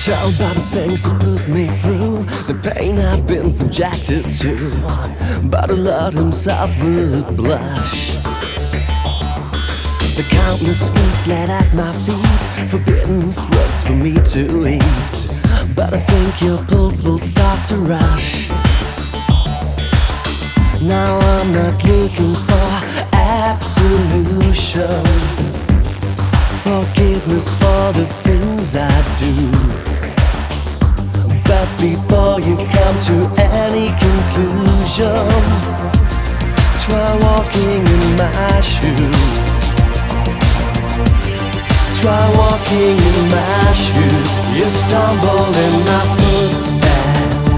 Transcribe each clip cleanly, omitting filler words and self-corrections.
tell by the things that put me through, the pain I've been subjected to. But the Lord himself would blush. The countless fruits laid at my feet, forbidden fruits for me to eat. But I think your pulse will start to rush. Now I'm not looking for absolution, forgiveness for the things I do. But before you come to any conclusions, try walking in my shoes. Try walking in my shoes. You stumble in my footsteps,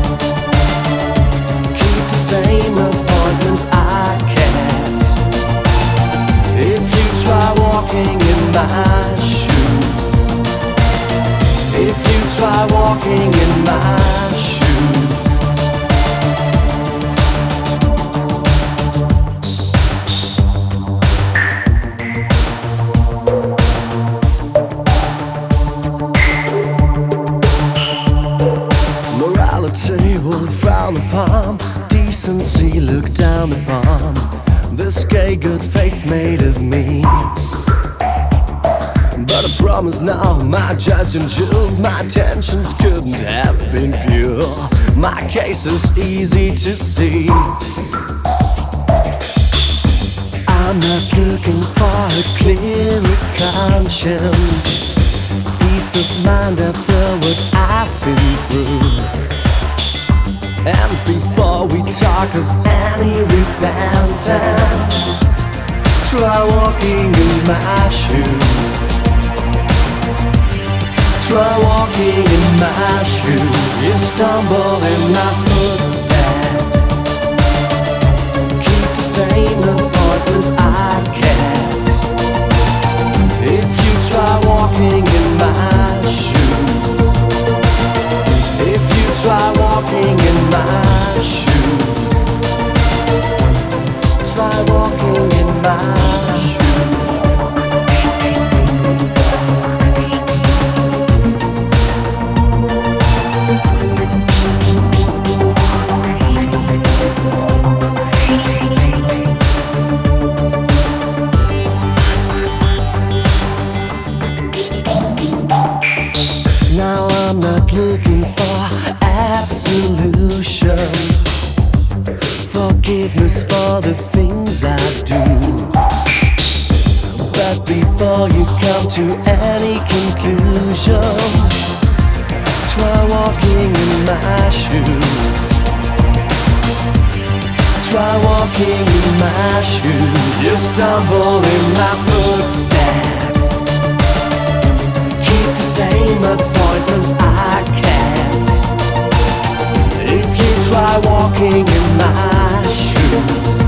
keep the same appointments I kept. If you try walking in my shoes, if you try walking in my shoes. Morality will frown upon, decency look down upon. This gay good fate's made of me. But I promise now, my judge and jewels, my intentions couldn't have been pure. My case is easy to see. I'm not looking for a clearer conscience, peace of mind after what I've been through. And before we talk of any repentance, try walking in my shoes. Try walking in my shoes. You stumble in my footsteps, keep the same appointments I kept. If you try walking in my shoes, if you try walking in my shoes, try walking in my shoes. Now I'm not looking for absolution, forgiveness for the things I do. But before you come to any conclusion, try walking in my shoes. Try walking in my shoes. You stumble in my footsteps, keep the same appointments I kept. If you try walking in my shoes,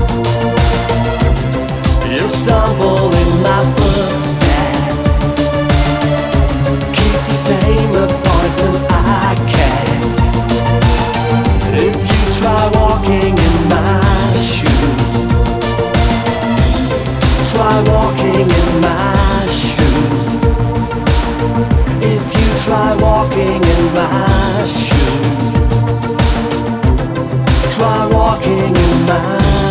you stumble in my footsteps, keep the same appointments I kept. If you try walking in my shoes, try walking in my shoes. If you try walking in my shoes, try walking in my shoes.